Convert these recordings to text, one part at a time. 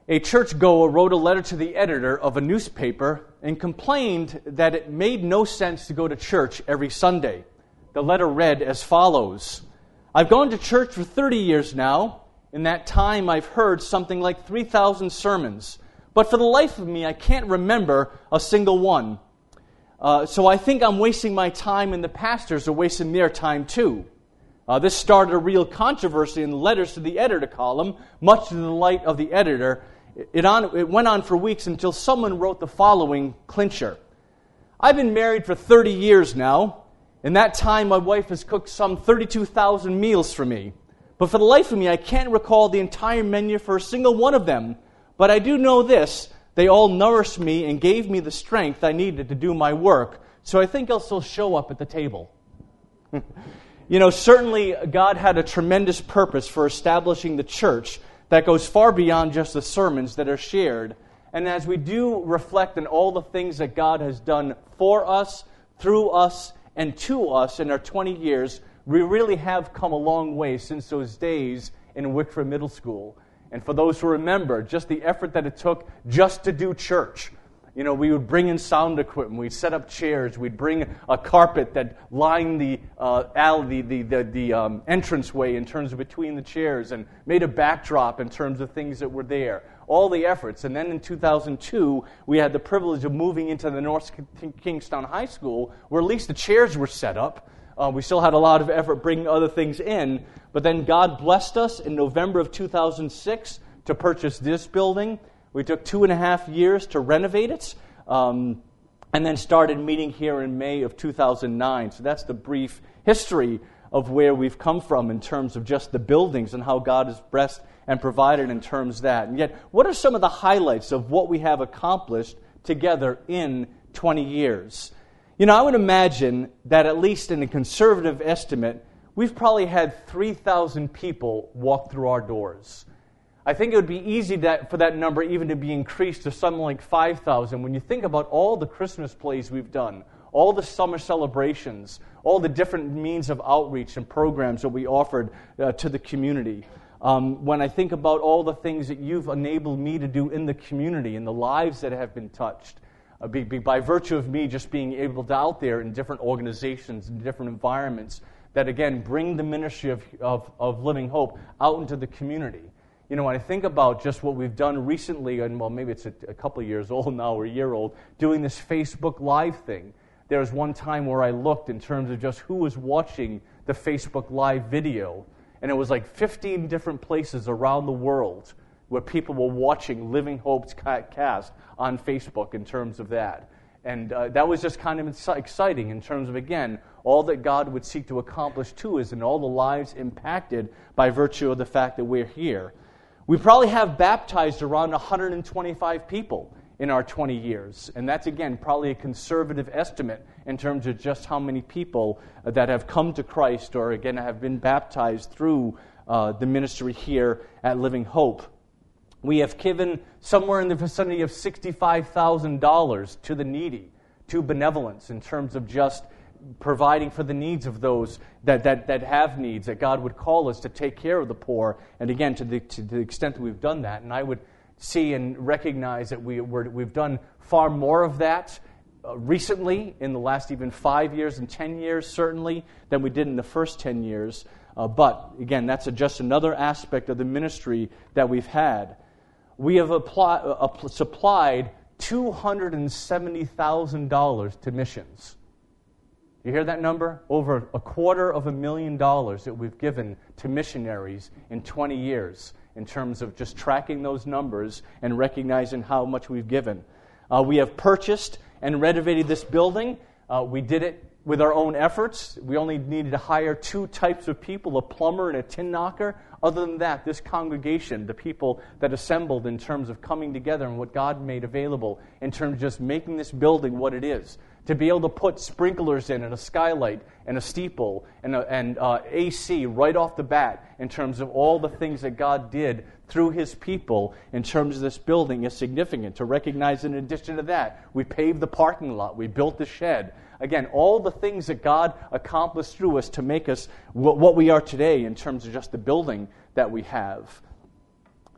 A churchgoer wrote a letter to the editor of a newspaper and complained that it made no sense to go to church every Sunday. The letter read as follows: I've gone to church for 30 years now. In that time, I've heard something like 3,000 sermons. But for the life of me, I can't remember a single one. So I think I'm wasting my time, and the pastors are wasting their time too. This started a real controversy in the letters to the editor column, much to the delight of the editor. It went on for weeks until someone wrote the following clincher. I've been married for 30 years now. In that time, my wife has cooked some 32,000 meals for me. But for the life of me, I can't recall the entire menu for a single one of them. But I do know this: they all nourished me and gave me the strength I needed to do my work. So I think I'll still show up at the table. Certainly God had a tremendous purpose for establishing the church that goes far beyond just the sermons that are shared. And as we do reflect on all the things that God has done for us, through us, and to us in our 20 years, we really have come a long way since those days in Wickford Middle School. And for those who remember, just the effort that it took just to do church. We would bring in sound equipment, we'd set up chairs, we'd bring a carpet that lined the alley, the entranceway in terms of between the chairs, and made a backdrop in terms of things that were there. All the efforts. And then in 2002, we had the privilege of moving into the North Kingstown High School, where at least the chairs were set up. We still had a lot of effort bringing other things in, but then God blessed us in November of 2006 to purchase this building. We took 2.5 years to renovate it, and then started meeting here in May of 2009. So that's the brief history of where we've come from in terms of just the buildings and how God has blessed and provided in terms of that. And yet, what are some of the highlights of what we have accomplished together in 20 years? I would imagine that at least in a conservative estimate, we've probably had 3,000 people walk through our doors. I think it would be easy for that number even to be increased to something like 5,000 when you think about all the Christmas plays we've done, all the summer celebrations, all the different means of outreach and programs that we offered to the community. When I think about all the things that you've enabled me to do in the community and the lives that have been touched, by virtue of me just being able to out there in different organizations and different environments that, again, bring the ministry of Living Hope out into the community. When I think about just what we've done recently, and maybe it's a couple of years old now or a year old, doing this Facebook Live thing. There was one time where I looked in terms of just who was watching the Facebook Live video, and it was like 15 different places around the world where people were watching Living Hope's cast on Facebook in terms of that. And that was just kind of exciting in terms of, again, all that God would seek to accomplish to us and all the lives impacted by virtue of the fact that we're here. We probably have baptized around 125 people in our 20 years. And that's, again, probably a conservative estimate in terms of just how many people that have come to Christ or, again, have been baptized through the ministry here at Living Hope. We have given somewhere in the vicinity of $65,000 to the needy, to benevolence, in terms of just providing for the needs of those that have needs, that God would call us to take care of the poor. And again, to the extent that we've done that, and I would see and recognize that we've done far more of that recently, in the last even 5 years and 10 years, certainly, than we did in the first 10 years. But again, that's just another aspect of the ministry that we've had. We have supplied $270,000 to missions. You hear that number? Over $250,000 that we've given to missionaries in 20 years in terms of just tracking those numbers and recognizing how much we've given. We have purchased and renovated this building. We did it with our own efforts. We only needed to hire 2 types of people, a plumber and a tin knocker. Other than that, this congregation, the people that assembled in terms of coming together and what God made available in terms of just making this building what it is, to be able to put sprinklers in and a skylight and a steeple and AC right off the bat in terms of all the things that God did through His people in terms of this building is significant. To recognize, in addition to that, we paved the parking lot, we built the shed. Again, all the things that God accomplished through us to make us what we are today in terms of just the building that we have.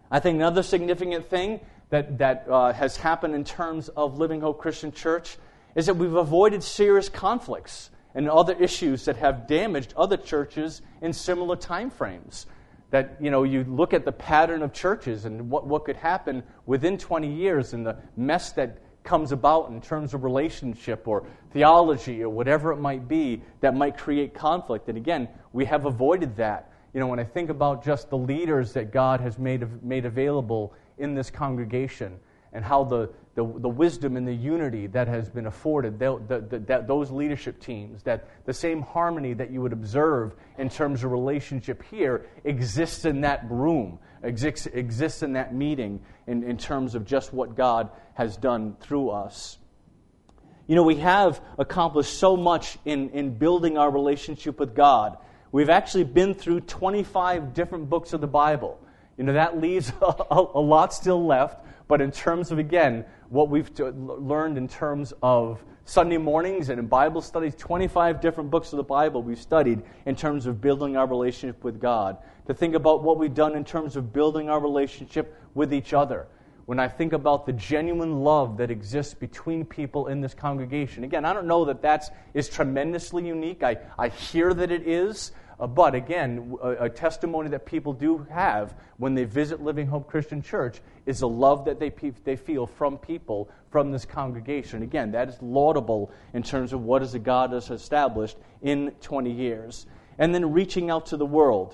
I think another significant thing that has happened in terms of Living Hope Christian Church is that we've avoided serious conflicts and other issues that have damaged other churches in similar time frames. That, you look at the pattern of churches and what could happen within 20 years and the mess that comes about in terms of relationship or theology or whatever it might be that might create conflict. And again, we have avoided that. When I think about just the leaders that God has made available in this congregation and how the wisdom and the unity that has been afforded, those leadership teams, that the same harmony that you would observe in terms of relationship here exists in that room, exists in that meeting in terms of just what God has done through us. We have accomplished so much in building our relationship with God. We've actually been through 25 different books of the Bible. That leaves a lot still left, but in terms of, again, what we've learned in terms of Sunday mornings and in Bible studies, 25 different books of the Bible we've studied in terms of building our relationship with God. To think about what we've done in terms of building our relationship with each other. When I think about the genuine love that exists between people in this congregation. Again, I don't know that is tremendously unique. I hear that it is. But again, a testimony that people do have when they visit Living Hope Christian Church is the love that they feel from people from this congregation. Again, that is laudable in terms of what God has established in 20 years. And then reaching out to the world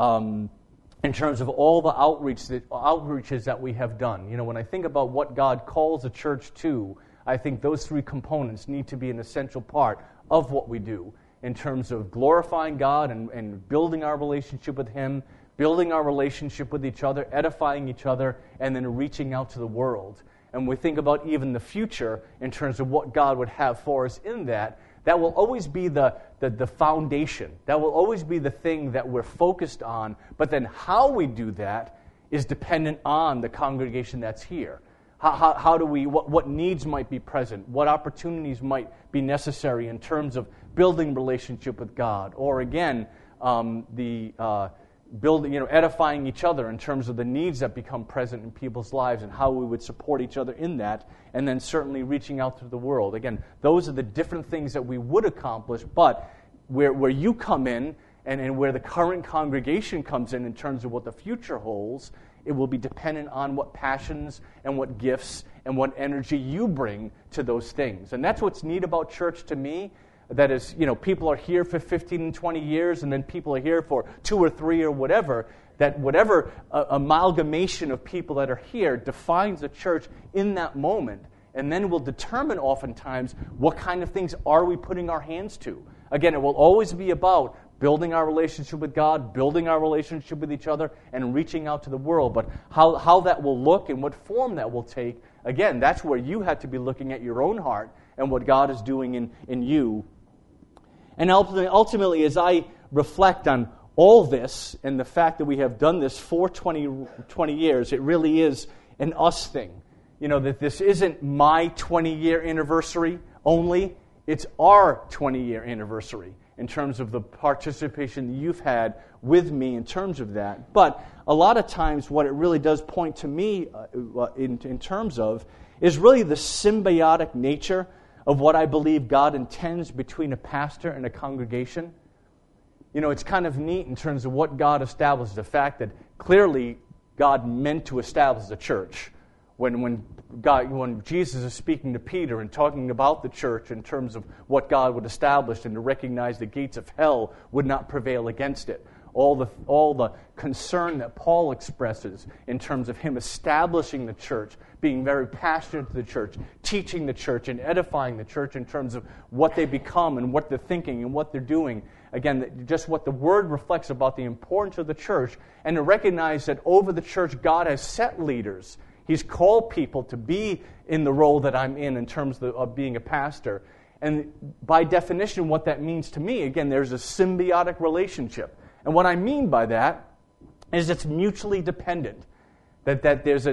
in terms of all the outreaches that we have done. When I think about what God calls a church to, I think those three components need to be an essential part of what we do. In terms of glorifying God and building our relationship with Him, building our relationship with each other, edifying each other, and then reaching out to the world. And we think about even the future in terms of what God would have for us in that will always be the foundation. That will always be the thing that we're focused on. But then how we do that is dependent on the congregation that's here. How do we, what needs might be present, what opportunities might be necessary in terms of building relationship with God, or again, edifying each other in terms of the needs that become present in people's lives and how we would support each other in that, and then certainly reaching out to the world. Again, those are the different things that we would accomplish, but where you come in and where the current congregation comes in terms of what the future holds, it will be dependent on what passions and what gifts and what energy you bring to those things. And that's what's neat about church to me. That is, people are here for 15 and 20 years, and then people are here for 2 or 3 or whatever. That whatever amalgamation of people that are here defines a church in that moment, and then will determine oftentimes what kind of things are we putting our hands to. Again, it will always be about building our relationship with God, building our relationship with each other, and reaching out to the world. But how that will look and what form that will take, again, that's where you have to be looking at your own heart and what God is doing in you. And ultimately, as I reflect on all this and the fact that we have done this for 20 years, it really is an us thing. That this isn't my 20-year anniversary only, it's our 20-year anniversary in terms of the participation that you've had with me in terms of that. But a lot of times what it really does point to me in terms of is really the symbiotic nature of what I believe God intends between a pastor and a congregation. It's kind of neat in terms of what God established, the fact that clearly God meant to establish the church. When Jesus is speaking to Peter and talking about the church in terms of what God would establish and to recognize the gates of hell would not prevail against it. All the concern that Paul expresses in terms of him establishing the church, being very passionate to the church, teaching the church and edifying the church in terms of what they become and what they're thinking and what they're doing. Again, just what the Word reflects about the importance of the church, and to recognize that over the church God has set leaders. He's called people to be in the role that I'm in terms of being a pastor. And by definition, what that means to me, again, there's a symbiotic relationship. And what I mean by that is it's mutually dependent. That there's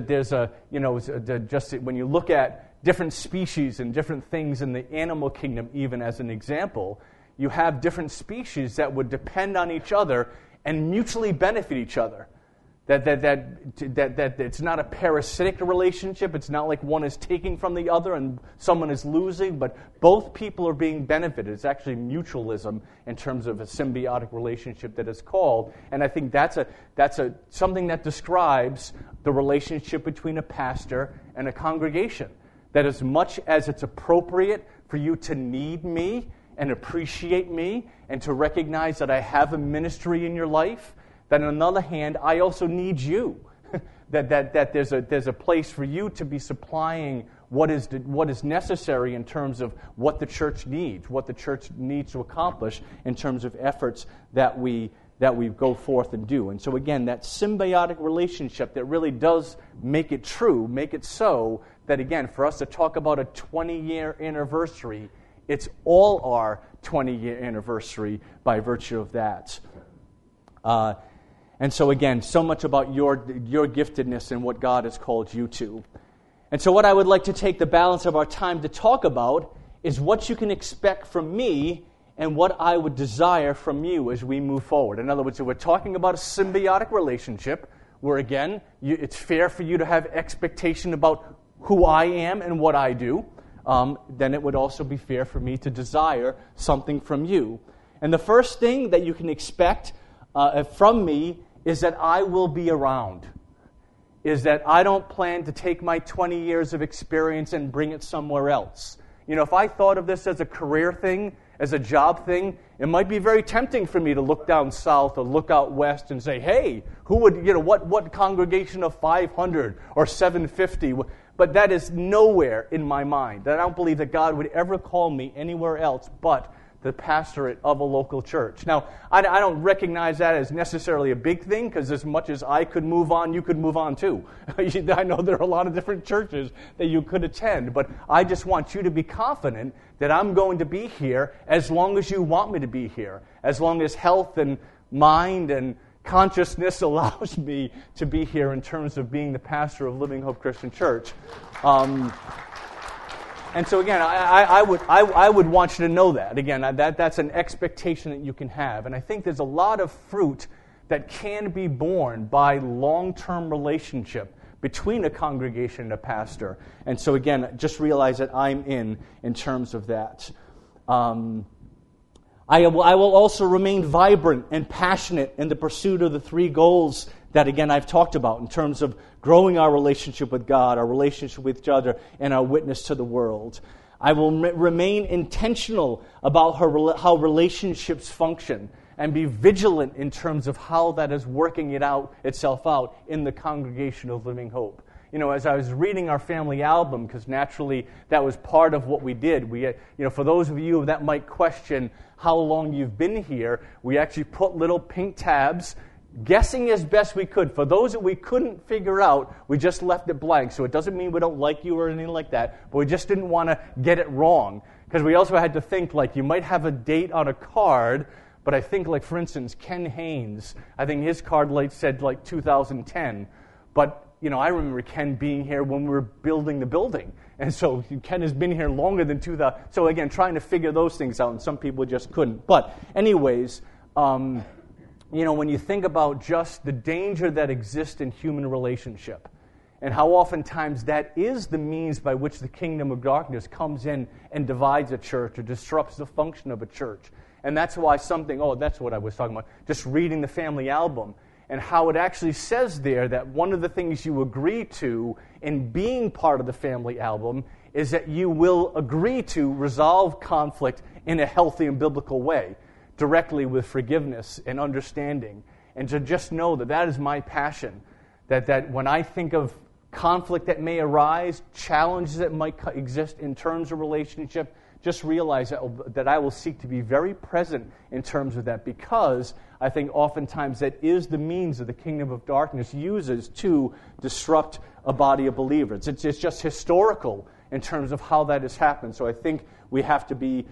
just when you look at different species and different things in the animal kingdom, even as an example, you have different species that would depend on each other and mutually benefit each other. that it's not a parasitic relationship. It's not like one is taking from the other and someone is losing, but both people are being benefited. It's actually mutualism in terms of a symbiotic relationship that is called. And I think that's something that describes the relationship between a pastor and a congregation. That as much as it's appropriate for you to need me and appreciate me and to recognize that I have a ministry in your life, that on the other hand, I also need you. that there's a place for you to be supplying what is necessary in terms of what the church needs to accomplish in terms of efforts that we go forth and do. And so again, that symbiotic relationship that really does make it true, make it so that again, for us to talk about a 20-year anniversary, it's all our 20-year anniversary by virtue of that. And so again, so much about your giftedness and what God has called you to. And so what I would like to take the balance of our time to talk about is what you can expect from me and what I would desire from you as we move forward. In other words, if we're talking about a symbiotic relationship, where again, it's fair for you to have expectation about who I am and what I do, then it would also be fair for me to desire something from you. And the first thing that you can expect from me is that I will be around, is that I don't plan to take my 20 years of experience and bring it somewhere else. You know, if I thought of this as a career thing, as a job thing, it might be very tempting for me to look down south or look out west and say, hey, who would, what congregation of 500 or 750? But that is nowhere in my mind. I don't believe that God would ever call me anywhere else but the pastorate of a local church. Now, I don't recognize that as necessarily a big thing, because as much as I could move on, you could move on too. I know there are a lot of different churches that you could attend, but I just want you to be confident that I'm going to be here as long as you want me to be here, as long as health and mind and consciousness allows me to be here in terms of being the pastor of Living Hope Christian Church. And so again, I would want you to know that. Again, that's an expectation that you can have. And I think there's a lot of fruit that can be borne by long-term relationship between a congregation and a pastor. And so again, just realize that I'm in terms of that. I will also remain vibrant and passionate in the pursuit of the three goals that, again, I've talked about in terms of growing our relationship with God, our relationship with each other, and our witness to the world. I will remain intentional about how relationships function and be vigilant in terms of how that is working itself out in the congregation of Living Hope. You know, as I was reading our family album, because naturally that was part of what we did. For those of you that might question how long you've been here, we actually put little pink tabs, guessing as best we could. For those that we couldn't figure out, we just left it blank. So it doesn't mean we don't like you or anything like that, but we just didn't want to get it wrong. Because we also had to think, like, you might have a date on a card, but I think, like, for instance, Ken Haynes, I think his card said, 2010. But, I remember Ken being here when we were building the building. And so Ken has been here longer than 2000. So, again, trying to figure those things out, and some people just couldn't. But, anyways, when you think about just the danger that exists in human relationship and how oftentimes that is the means by which the kingdom of darkness comes in and divides a church or disrupts the function of a church. And that's why that's what I was talking about, just reading the family album and how it actually says there that one of the things you agree to in being part of the family album is that you will agree to resolve conflict in a healthy and biblical way, directly with forgiveness and understanding. And to just know that is my passion, that when I think of conflict that may arise, challenges that might exist in terms of relationship, just realize that I will seek to be very present in terms of that, because I think oftentimes that is the means that the kingdom of darkness uses to disrupt a body of believers. It's just historical in terms of how that has happened. So I think we have to be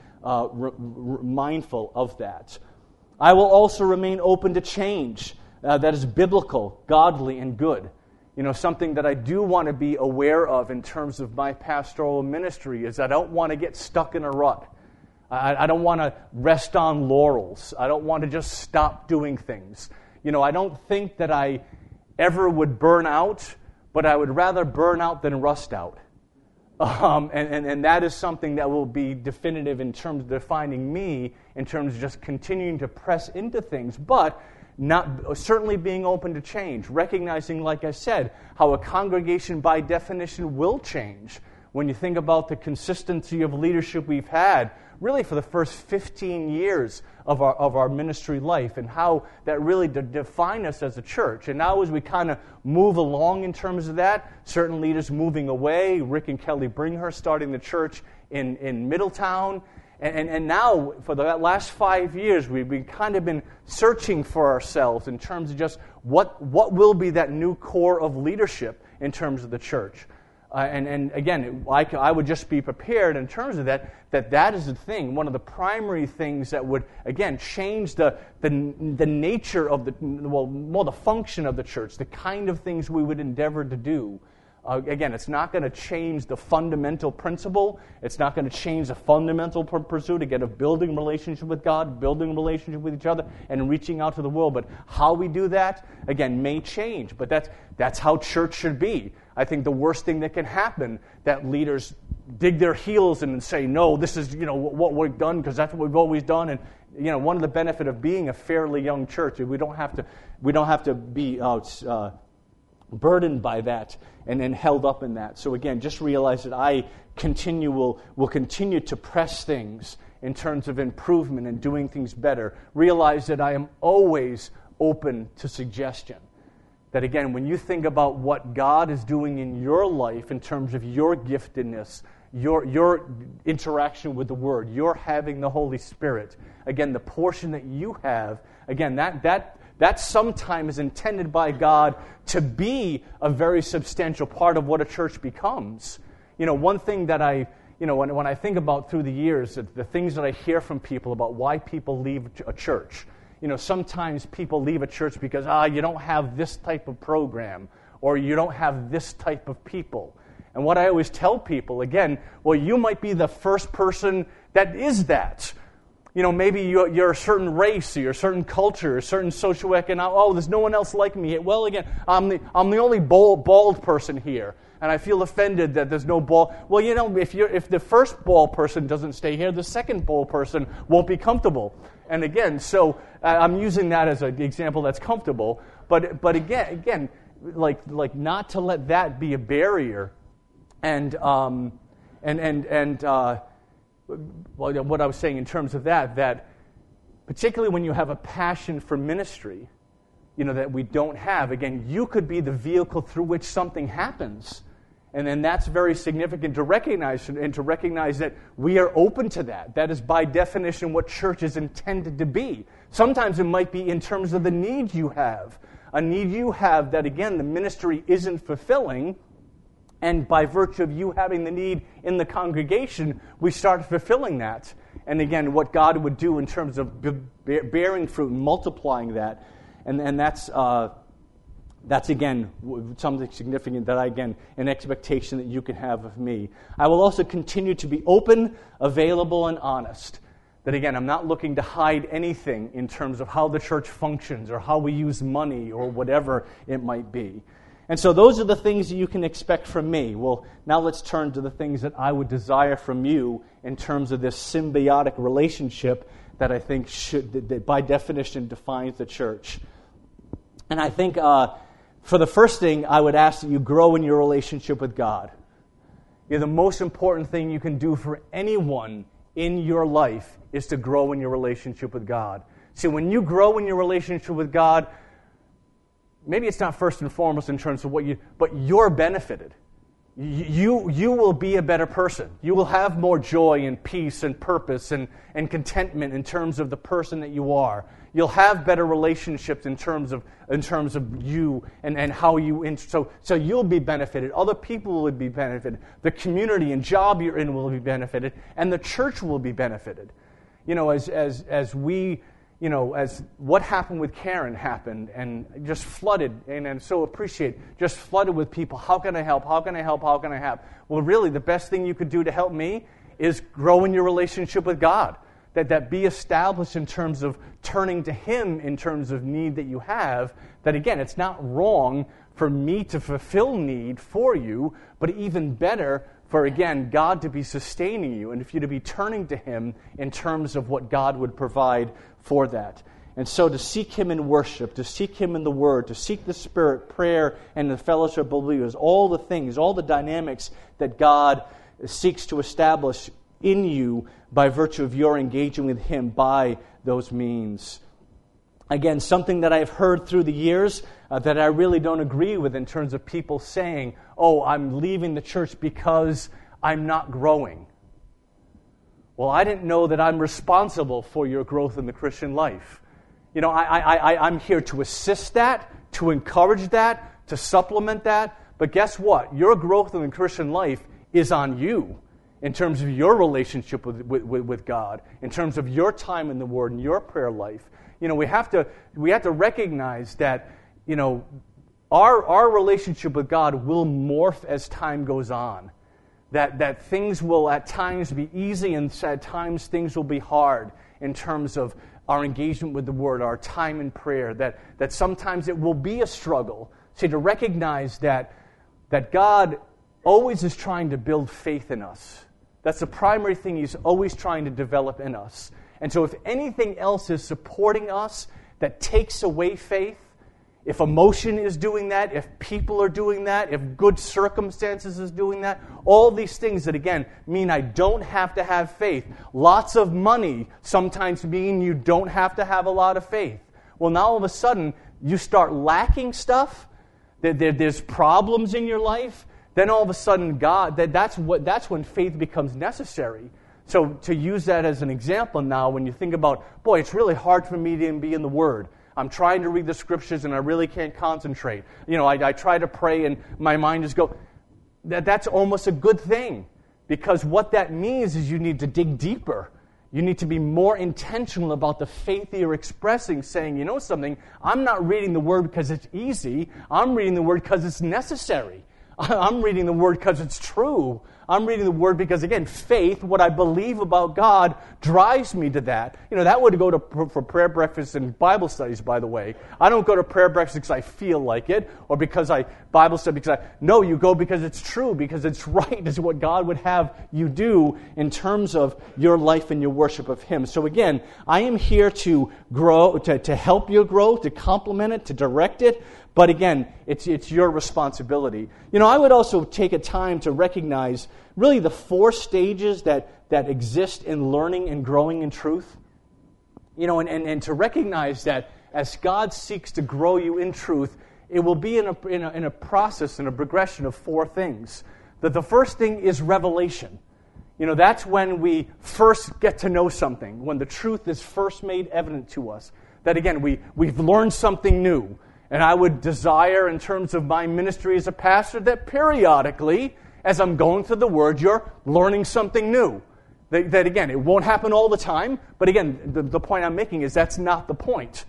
mindful of that. I will also remain open to change that is biblical, godly, and good. Something that I do want to be aware of in terms of my pastoral ministry is I don't want to get stuck in a rut. I don't want to rest on laurels. I don't want to just stop doing things. I don't think that I ever would burn out, but I would rather burn out than rust out. And that is something that will be definitive in terms of defining me, in terms of just continuing to press into things, but not certainly being open to change, recognizing, like I said, how a congregation by definition will change. When you think about the consistency of leadership we've had, really for the first 15 years of our ministry life, and how that really define us as a church. And now as we kind of move along in terms of that, certain leaders moving away, Rick and Kelly Bringhurst starting the church in Middletown, and now for the last 5 years we've kind of been searching for ourselves in terms of just what will be that new core of leadership in terms of the church. And again, I would just be prepared in terms of that is the thing, one of the primary things that would, again, change the nature of more the function of the church, the kind of things we would endeavor to do. Again, it's not going to change the fundamental principle. It's not going to change the fundamental pursuit, again, of building relationship with God, building relationship with each other, and reaching out to the world. But how we do that, again, may change. But that's how church should be. I think the worst thing that can happen, that leaders dig their heels in and say, no, this is what we've done because that's what we've always done. And one of the benefit of being a fairly young church is we don't have to be burdened by that and held up in that. So again, just realize that I will continue to press things in terms of improvement and doing things better. Realize that I am always open to suggestion. That again, when you think about what God is doing in your life in terms of your giftedness, your interaction with the Word, your having the Holy Spirit, again, the portion that you have, again, that sometimes is intended by God to be a very substantial part of what a church becomes. One thing that when I think about through the years, the things that I hear from people about why people leave a church. Sometimes people leave a church because, you don't have this type of program, or you don't have this type of people. And what I always tell people, again, well, you might be the first person that is that. Maybe you're a certain race, or you're a certain culture, a certain socioeconomic, there's no one else like me. Well, again, I'm the only bald person here, and I feel offended that there's no bald. Well, if the first bald person doesn't stay here, the second bald person won't be comfortable. And again, so I'm using that as an example that's comfortable. But again, like not to let that be a barrier. And what I was saying in terms of that particularly when you have a passion for ministry, that we don't have. Again, you could be the vehicle through which something happens. And then that's very significant to recognize, and to recognize that we are open to that. That is by definition what church is intended to be. Sometimes it might be in terms of the need you have. A need you have that, again, the ministry isn't fulfilling, and by virtue of you having the need in the congregation, we start fulfilling that. And again, what God would do in terms of bearing fruit and multiplying that. And that's, again, something significant that an expectation that you can have of me. I will also continue to be open, available, and honest. That, again, I'm not looking to hide anything in terms of how the church functions or how we use money or whatever it might be. And so those are the things that you can expect from me. Well, now let's turn to the things that I would desire from you in terms of this symbiotic relationship that I think that by definition defines the church. And I think for the first thing, I would ask that you grow in your relationship with God. The most important thing you can do for anyone in your life is to grow in your relationship with God. See, when you grow in your relationship with God, maybe it's not first and foremost in terms of but you're benefited. You will be a better person. You will have more joy and peace and purpose and contentment in terms of the person that you are. You'll have better relationships in terms of you and how you. So you'll be benefited. Other people will be benefited. The community and job you're in will be benefited, and the church will be benefited. As what happened with Karen happened and just flooded, and so appreciate, just flooded with people. How can I help? How can I help? How can I help? Well, really, the best thing you could do to help me is grow in your relationship with God. that be established in terms of turning to Him in terms of need that you have, that again, it's not wrong for me to fulfill need for you, but even better for, again, God to be sustaining you and for you to be turning to Him in terms of what God would provide for that. And so to seek Him in worship, to seek Him in the Word, to seek the Spirit, prayer, and the fellowship of believers, all the things, all the dynamics that God seeks to establish in you by virtue of your engaging with Him by those means. Again, something that I've heard through the years that I really don't agree with in terms of people saying, oh, I'm leaving the church because I'm not growing. Well, I didn't know that I'm responsible for your growth in the Christian life. You know, I'm here to assist that, to encourage that, to supplement that. But guess what? Your growth in the Christian life is on you in terms of your relationship with God, in terms of your time in the Word and your prayer life. You know, we have to recognize that, you know, our relationship with God will morph as time goes on. That things will at times be easy and at times things will be hard in terms of our engagement with the Word, our time in prayer, that sometimes it will be a struggle. So to recognize that God always is trying to build faith in us. That's the primary thing He's always trying to develop in us. And so if anything else is supporting us that takes away faith, if emotion is doing that, if people are doing that, if good circumstances is doing that, all these things that, again, mean I don't have to have faith. Lots of money sometimes mean you don't have to have a lot of faith. Well, now all of a sudden, you start lacking stuff, there's problems in your life, then all of a sudden, that's when faith becomes necessary. So to use that as an example now, when you think about, boy, it's really hard for me to be in the Word. I'm trying to read the Scriptures and I really can't concentrate. You know, I try to pray and my mind just goes. That's almost a good thing, because what that means is you need to dig deeper. You need to be more intentional about the faith that you're expressing, saying, you know something, I'm not reading the Word because it's easy. I'm reading the Word because it's necessary. I'm reading the Word because it's true. I'm reading the Word because, again, faith, what I believe about God, drives me to that. You know, that would go for prayer breakfast and Bible studies, by the way. I don't go to prayer breakfast because I feel like it, or because I Bible study because no, you go because it's true, because it's right, is what God would have you do in terms of your life and your worship of Him. So again, I am here to grow, to help you grow, to complement it, to direct it. But again, it's your responsibility. You know, I would also take a time to recognize really the 4 stages that exist in learning and growing in truth. You know, and to recognize that as God seeks to grow you in truth, it will be in a process, in a progression of 4 things. That the first thing is revelation. You know, that's when we first get to know something, when the truth is first made evident to us. That again, we've learned something new. And I would desire, in terms of my ministry as a pastor, that periodically, as I'm going through the Word, you're learning something new. That again, it won't happen all the time, but again, the point I'm making is that's not the point.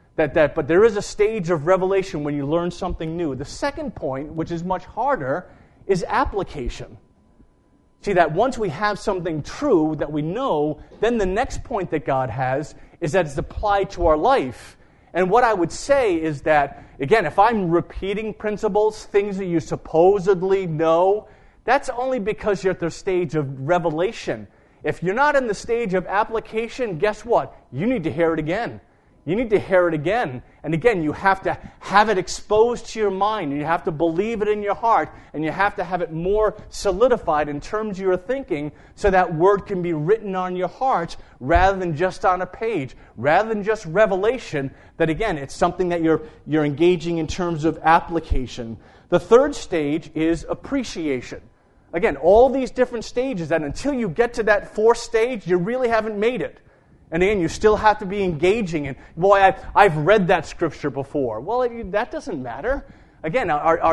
But there is a stage of revelation when you learn something new. The second point, which is much harder, is application. See, that once we have something true that we know, then the next point that God has is that it's applied to our life. And what I would say is that, again, if I'm repeating principles, things that you supposedly know, that's only because you're at the stage of revelation. If you're not in the stage of application, guess what? You need to hear it again. You need to hear it again. And again, you have to have it exposed to your mind. You have to believe it in your heart. And you have to have it more solidified in terms of your thinking so that word can be written on your heart rather than just on a page. Rather than just revelation, that again, it's something that you're engaging in terms of application. The third stage is appreciation. Again, all these different stages, and until you get to that 4th stage, you really haven't made it. And again, you still have to be engaging. And boy, I've read that scripture before. Well, that doesn't matter. Again,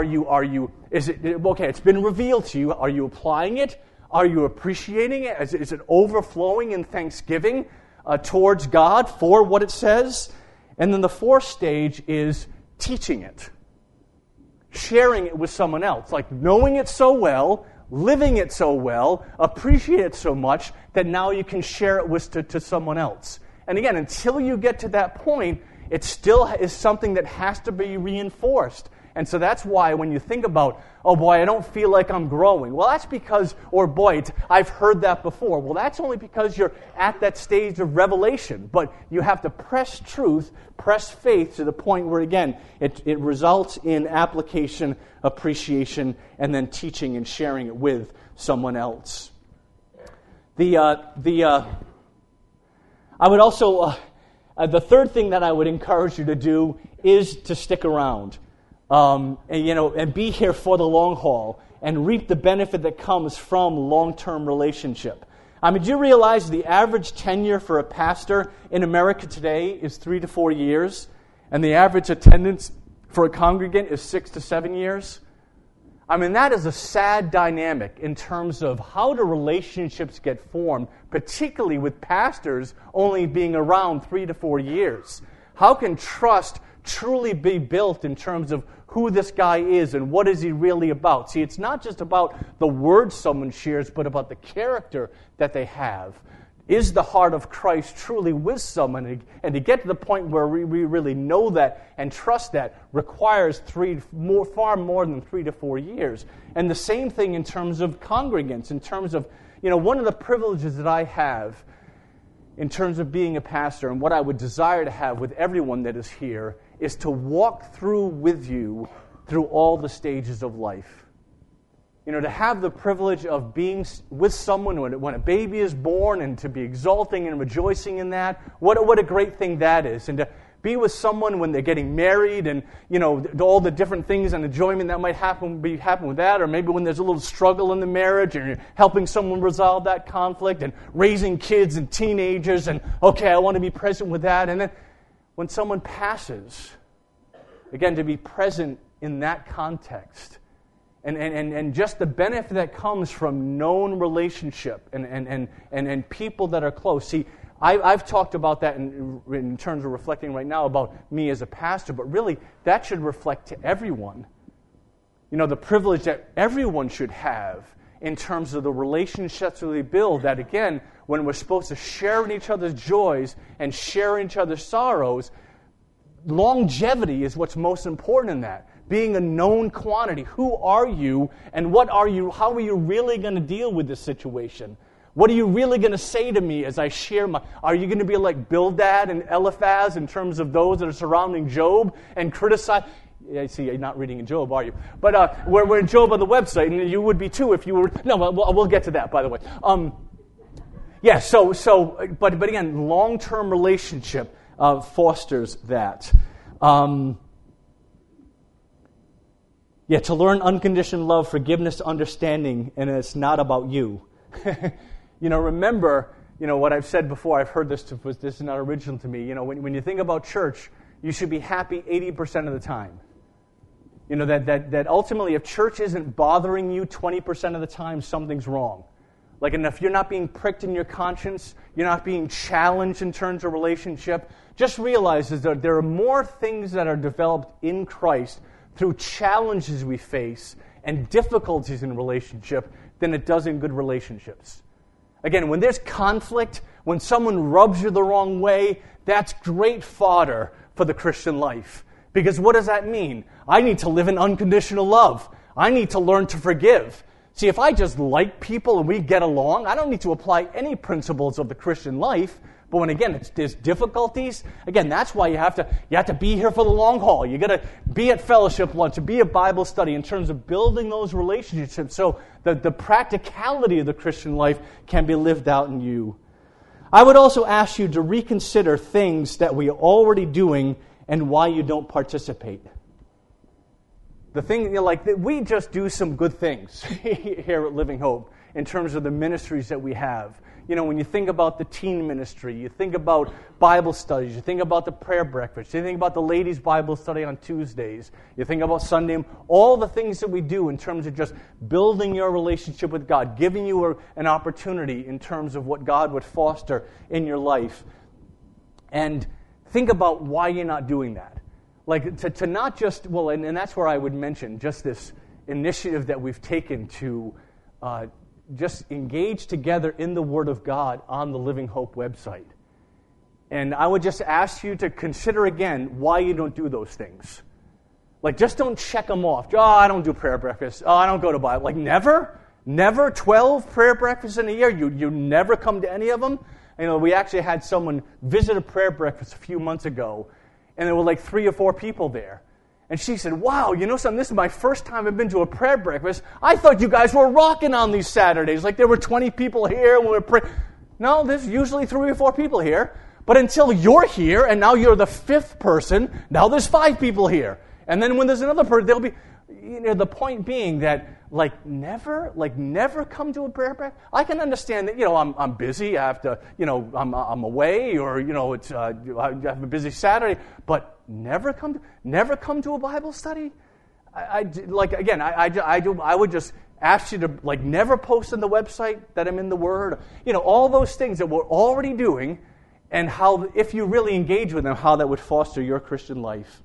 is it okay? It's been revealed to you. Are you applying it? Are you appreciating it? Is it overflowing in thanksgiving towards God for what it says? And then the 4th stage is teaching it, sharing it with someone else, like knowing it so well, living it so well, appreciate it so much, that now you can share it to someone else. And again, until you get to that point, it still is something that has to be reinforced. And so that's why when you think about, oh boy, I don't feel like I'm growing. Well, that's because, or boy, I've heard that before. Well, that's only because you're at that stage of revelation. But you have to press truth, press faith to the point where, again, it results in application, appreciation, and then teaching and sharing it with someone else. I would also, the third thing that I would encourage you to do is to stick around. And be here for the long haul and reap the benefit that comes from long-term relationship. I mean, do you realize the average tenure for a pastor in America today is 3 to 4 years, and the average attendance for a congregant is 6 to 7 years? I mean, that is a sad dynamic in terms of how do relationships get formed, particularly with pastors only being around 3 to 4 years. How can trust truly be built in terms of who this guy is and what is he really about? See, it's not just about the words someone shares, but about the character that they have. Is the heart of Christ truly with someone? And to get to the point where we really know that and trust that requires far more than 3 to 4 years. And the same thing in terms of congregants, in terms of, one of the privileges that I have in terms of being a pastor and what I would desire to have with everyone that is here is to walk through with you through all the stages of life. To have the privilege of being with someone when a baby is born and to be exulting and rejoicing in that, what a great thing that is. And to be with someone when they're getting married and, all the different things and enjoyment that might happen with that, or maybe when there's a little struggle in the marriage and you're helping someone resolve that conflict and raising kids and teenagers and, okay, I want to be present with that. And then when someone passes, again, to be present in that context and just the benefit that comes from known relationship and people that are close. See, I've talked about that in terms of reflecting right now about me as a pastor, but really that should reflect to everyone. The privilege that everyone should have in terms of the relationships that we build, that again, when we're supposed to share in each other's joys and share in each other's sorrows, longevity is what's most important in that. Being a known quantity. Who are you and what are you? How are you really going to deal with this situation? What are you really going to say to me as I share Are you going to be like Bildad and Eliphaz in terms of those that are surrounding Job and criticize? I see you're not reading in Job, are you? But we're in Job on the website, and you would be too if you were. No, we'll get to that, by the way. But again, long-term relationship fosters that. To learn unconditional love, forgiveness, understanding, and it's not about you. Remember, what I've said before, I've heard this is not original to me. When you think about church, you should be happy 80% of the time. That ultimately, if church isn't bothering you 20% of the time, something's wrong. And if you're not being pricked in your conscience, you're not being challenged in terms of relationship, just realize that there are more things that are developed in Christ through challenges we face and difficulties in relationship than it does in good relationships. Again, when there's conflict, when someone rubs you the wrong way, that's great fodder for the Christian life. Because what does that mean? I need to live in unconditional love. I need to learn to forgive. See, if I just like people and we get along, I don't need to apply any principles of the Christian life. But when, again, there's difficulties, again, that's why you have to be here for the long haul. You got to be at fellowship lunch, to be at Bible study in terms of building those relationships so that the practicality of the Christian life can be lived out in you. I would also ask you to reconsider things that we are already doing and why you don't participate. The thing, we just do some good things here at Living Hope in terms of the ministries that we have. When you think about the teen ministry, you think about Bible studies, you think about the prayer breakfast, you think about the ladies' Bible study on Tuesdays, you think about Sunday, all the things that we do in terms of just building your relationship with God, giving you an opportunity in terms of what God would foster in your life. And think about why you're not doing that. To not just, and that's where I would mention just this initiative that we've taken to just engage together in the Word of God on the Living Hope website. And I would just ask you to consider again why you don't do those things. Like, just don't check them off. Oh, I don't do prayer breakfast. Oh, I don't go to Bible. Like, never? Never 12 prayer breakfasts in a year? You never come to any of them? You know, we actually had someone visit a prayer breakfast a few months ago, and there were like 3 or 4 people there. And she said, wow, you know something, this is my first time I've been to a prayer breakfast. I thought you guys were rocking on these Saturdays. Like there were 20 people here when we were praying. No, there's usually 3 or 4 people here. But until you're here, and now you're the 5th person, now there's 5 people here. And then when there's another person, there'll be, you know, the point being that, never come to a prayer breakfast. I can understand that, you know, I'm busy, I have to, you know, I'm away, or, you know, it's I have a busy Saturday, but never come to a Bible study. I would just ask you to, like, never post on the website that I'm in the Word. You know, all those things that we're already doing, and how, if you really engage with them, how that would foster your Christian life.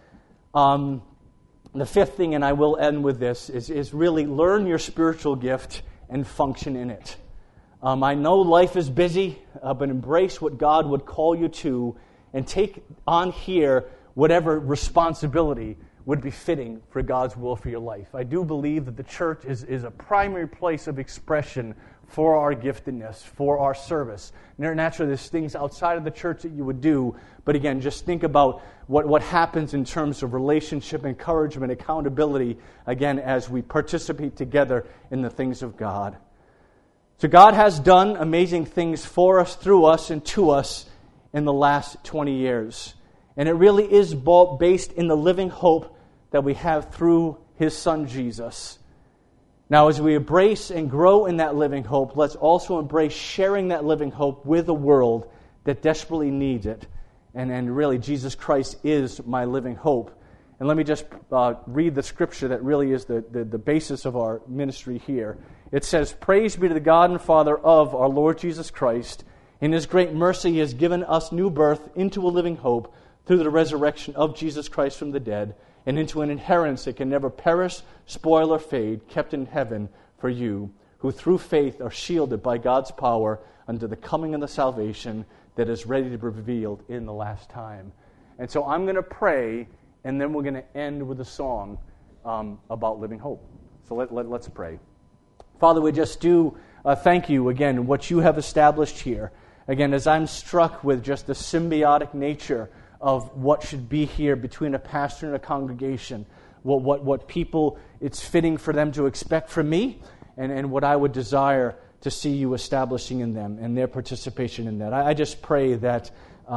The 5th thing, and I will end with this, is really learn your spiritual gift and function in it. I know life is busy, but embrace what God would call you to, and take on here whatever responsibility would be fitting for God's will for your life. I do believe that the church is a primary place of expression for our giftedness, for our service. Naturally, there's things outside of the church that you would do, but again, just think about what happens in terms of relationship, encouragement, accountability, again, as we participate together in the things of God. So God has done amazing things for us, through us, and to us in the last 20 years. And it really is based in the living hope that we have through His Son, Jesus. Now, as we embrace and grow in that living hope, let's also embrace sharing that living hope with a world that desperately needs it. And really, Jesus Christ is my living hope. And let me just read the scripture that really is the basis of our ministry here. It says, "Praise be to the God and Father of our Lord Jesus Christ. In His great mercy, He has given us new birth into a living hope through the resurrection of Jesus Christ from the dead, and into an inheritance that can never perish, spoil, or fade, kept in heaven for you, who through faith are shielded by God's power unto the coming of the salvation that is ready to be revealed in the last time." And so I'm going to pray, and then we're going to end with a song about living hope. So let's pray. Father, we just do thank you again, what you have established here. Again, as I'm struck with just the symbiotic nature of what should be here between a pastor and a congregation, what people it's fitting for them to expect from me, and what I would desire to see you establishing in them and their participation in that. I just pray that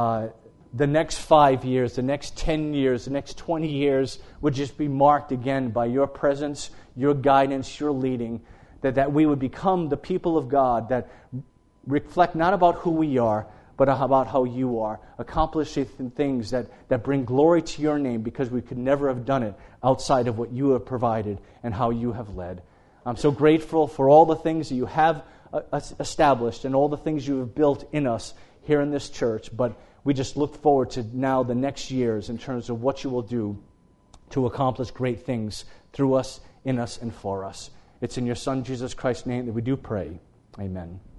the next 5 years, the next 10 years, the next 20 years would just be marked again by your presence, your guidance, your leading, that we would become the people of God that reflect not about who we are, but about how you are, accomplishing things that bring glory to your name, because we could never have done it outside of what you have provided and how you have led. I'm so grateful for all the things that you have established and all the things you have built in us here in this church, but we just look forward to now the next years in terms of what you will do to accomplish great things through us, in us, and for us. It's in your Son, Jesus Christ's name, that we do pray. Amen.